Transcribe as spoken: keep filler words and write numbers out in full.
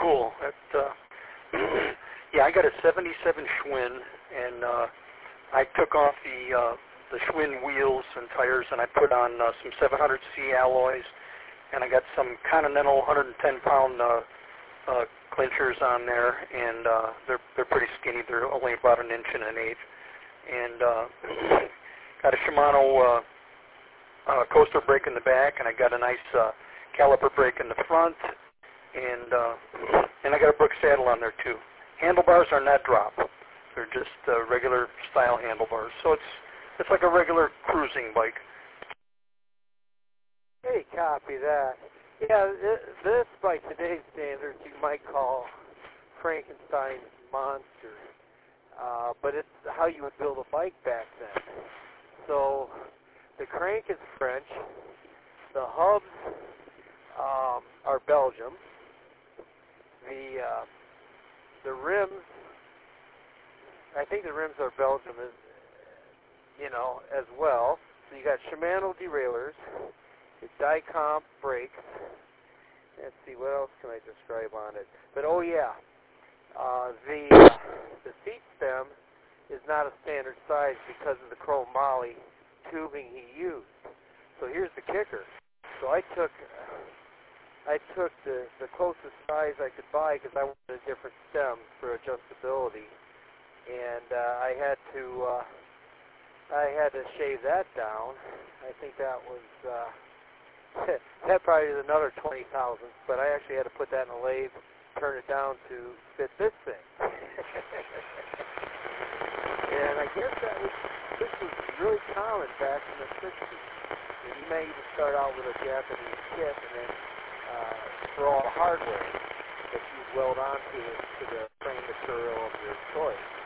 cool. That, uh, yeah, I got a seventy-seven Schwinn, and uh, I took off the uh, the Schwinn wheels and tires, and I put on uh, some seven hundred C alloys, and I got some Continental one hundred ten pound uh, uh, clinchers on there, and uh, they're they're pretty skinny. They're only about an inch and an eighth, and uh, got a Shimano uh, uh, coaster brake in the back, and I got a nice uh, caliper brake in the front, and uh, and I got a Brooks saddle on there too. Handlebars are not drop; they're just uh, regular style handlebars. So it's it's like a regular cruising bike. Hey, copy that. Yeah, this, this by today's standards you might call Frankenstein's monster, uh, but it's how you would build a bike back then. So the crank is French, the hubs um, are Belgium, the uh, the rims, I think the rims are Belgium, as you know, as well. So you got Shimano derailleurs, the Dicomp brakes. Let's see, what else can I describe on it? But oh yeah, uh, the uh, the seat stem is not a standard size because of the chromoly tubing he used. So here's the kicker. So I took I took the the closest size I could buy because I wanted a different stem for adjustability, and uh, I had to uh, I had to shave that down. I think that was. Uh, that probably is another twenty thousand, but I actually had to put that in a lathe, turn it down to fit this thing. And I guess that was, this was really common back in the sixties. And you may even start out with a Japanese kit and then uh, for all the hardware that you weld onto it to the frame material of your choice.